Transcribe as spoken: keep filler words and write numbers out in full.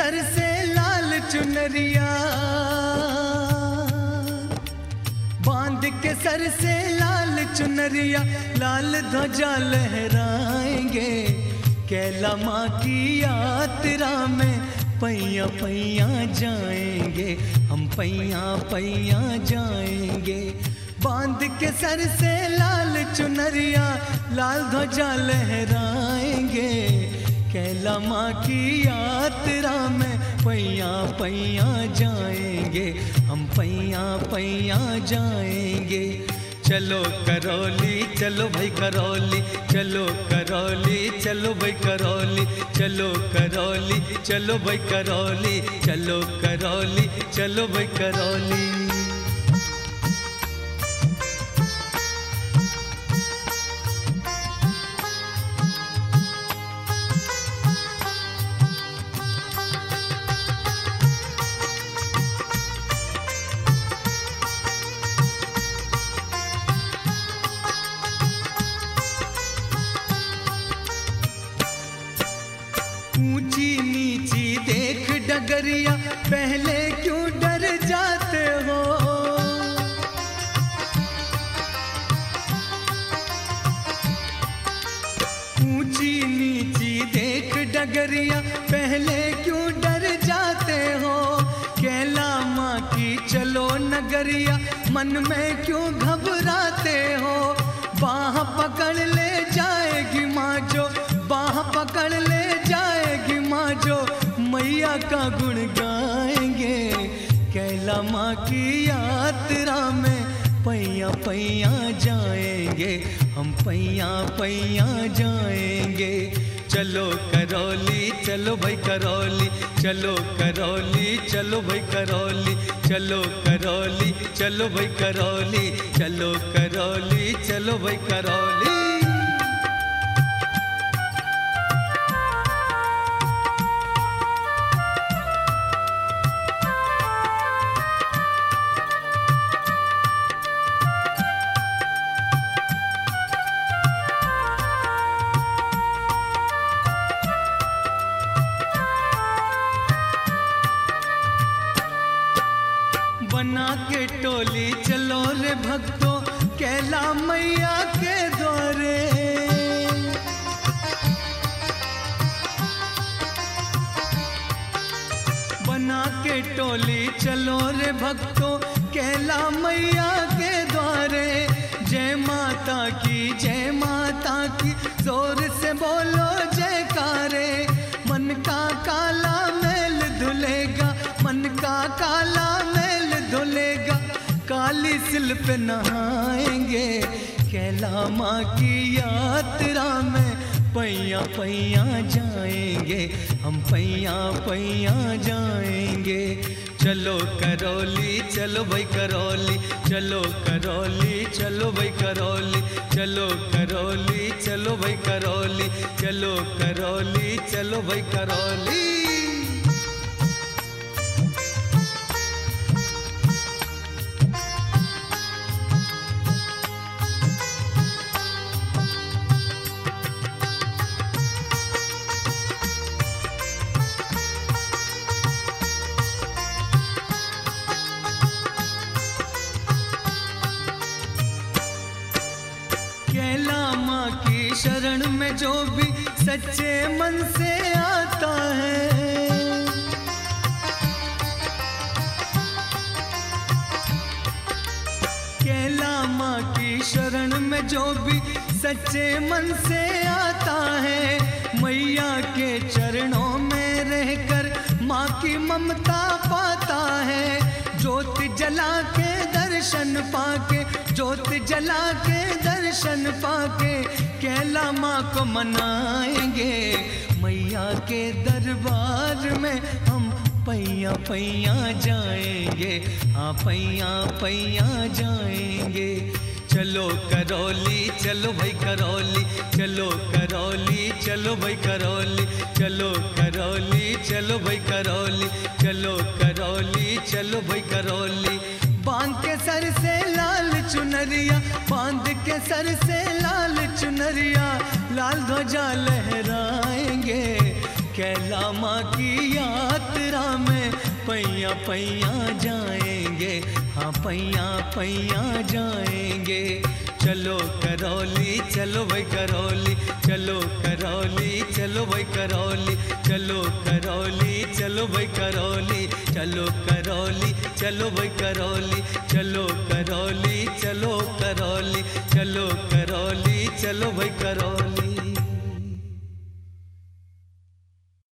Sir से लाल चुनरिया, बांध के सर से लाल चुनरिया, लाल ध्वजा लहराएंगे। कैला माँ की यात्रा में पैया पैया जाएंगे, हम पैया पैया जाएंगे। बांध के सर से लाल चुनरिया, लाल ध्वजा लहराएंगे। कैला माँ की यात्रा में पैया पैया जाएंगे, हम पैया पैया जाएंगे। चलो करौली चलो भाई करौली, चलो करौली चलो भाई करौली, चलो करौली चलो भाई करौली, चलो करौली चलो भाई करौली। ऊंची नीची देख डगरिया, पहले क्यों डर जाते हो। ऊंची नीची देख डगरिया, पहले क्यों डर जाते हो। कैला माँ की चलो नगरिया, मन में क्यों घबराते हो। बाह पकड़ ले जाएगी माँ जो, बाह पकड़ ले जाएगी माँ जो, मैया का गुण गाएंगे। कैला माँ की यात्रा में पैया पैया जाएंगे, हम पैया पैया जाएंगे। चलो करौली चलो भाई करौली, चलो करौली चलो भाई करौली, चलो करौली चलो भाई करौली, चलो करौली चलो भाई करौली। बना के टोली चलो रे भक्तों, कैला मैया के द्वारे। बना के टोली चलो रे भक्तों, कैला मैया के द्वारे। जय माता की जय माता की, जोर से बोलो जयकारे। मन का काला मैल धुलेगा, मन का काला मैल धुलेगा, काली सिल पे नहाएंगे। कैला माँ की यात्रा में पैया पैया जाएंगे, हम पैया पैया जाएंगे। चलो करौली चलो भाई करौली, चलो करौली चलो भाई करौली, चलो करौली चलो भाई करौली, चलो करौली चलो भाई करौली। कैला माँ की शरण में जो भी सच्चे मन से आता है, कैला माँ की शरण में जो भी सच्चे मन से आता है। मैया के चरणों में रहकर माँ की ममता पाता है। ज्योति जला के दर्शन पाके, ज्योति जला के दर्शन पाके, कैला माँ को मनाएंगे। मैया के दरबार में हम पैया पैया जाएंगे, हाँ पैया पैया जाएंगे। चलो करौली चलो भाई करौली, चलो करौली चलो भाई करौली, चलो करौली चलो भाई करौली, चलो करौली चलो भाई करौली। बांध के सर से लाल चुनरिया, बांध के सर से लाल चुनरिया, लाल ध्वजा लहराएंगे। कैला माँ की यात्रा पैया पैया जाएंगे, हाँ पैया पैया जाएंगे। चलो करौली चलो भाई करौली, चलो करौली चलो भाई करौली, चलो करौली चलो भाई करौली, चलो करौली चलो भाई करौली, चलो करौली चलो करौली, चलो करौली चलो भाई करौली।